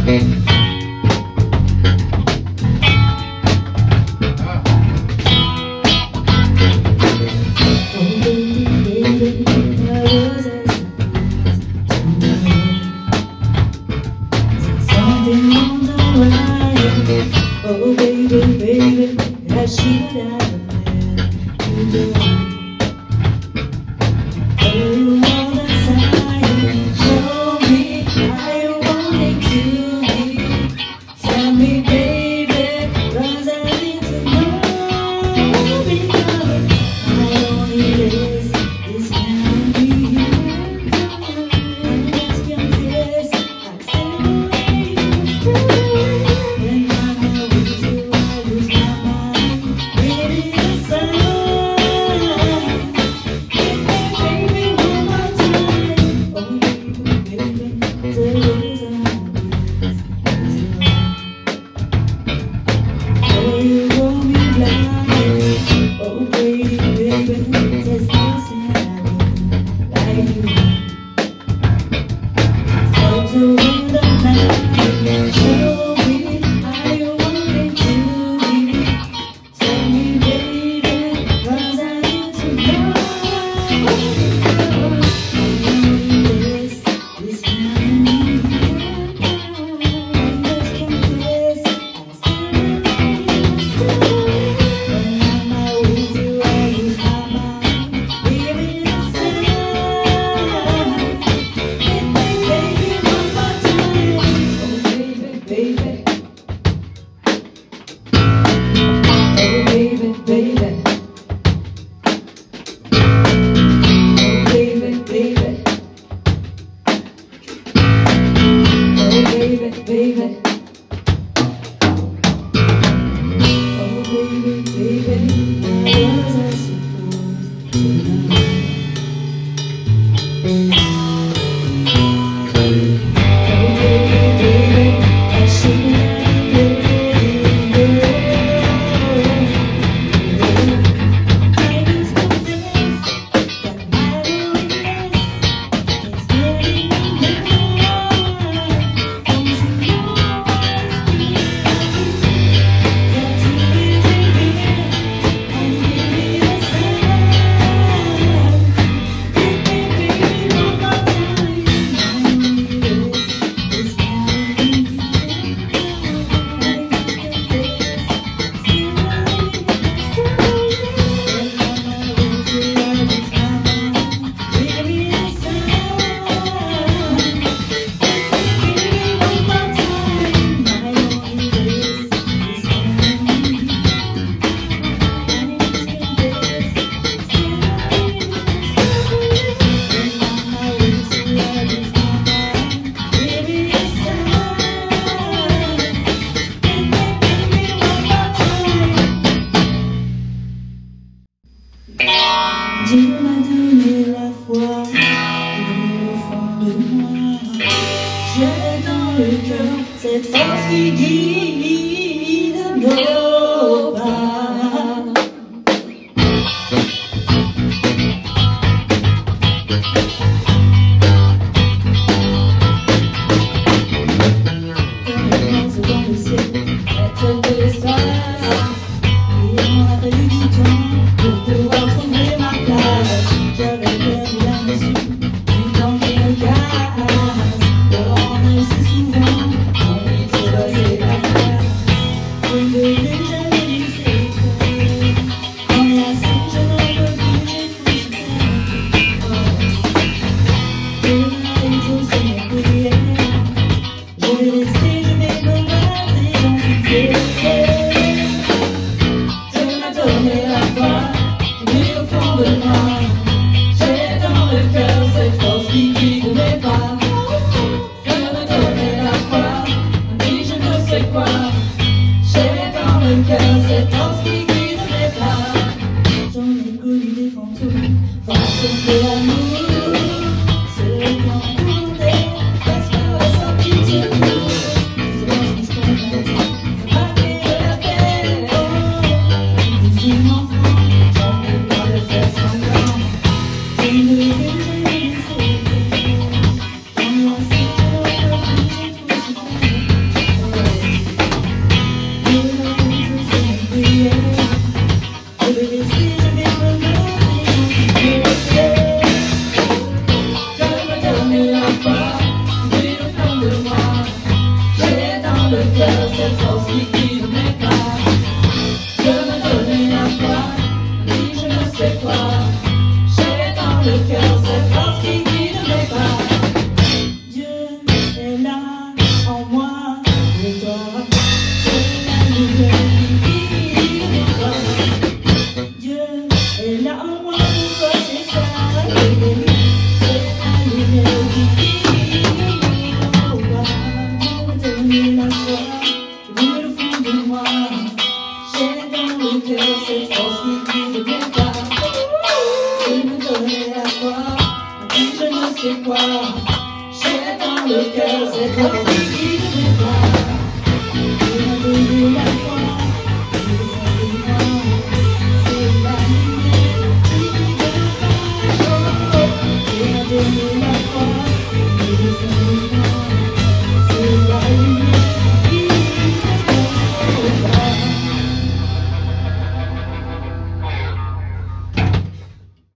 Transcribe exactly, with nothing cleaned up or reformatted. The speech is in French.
When the vision is là en moi et toi. C'est la lumière qui vit en toi. Dieu est là en moi pour toi, c'est ça. C'est la lumière qui vit en toi. Pour donner la joie, venir au fond de moi. J'ai dans le cœur cette force qui vit de mes pas. Je me donner à toi, à qui je ne sais quoi. J'ai dans le cœur cette force qui vit.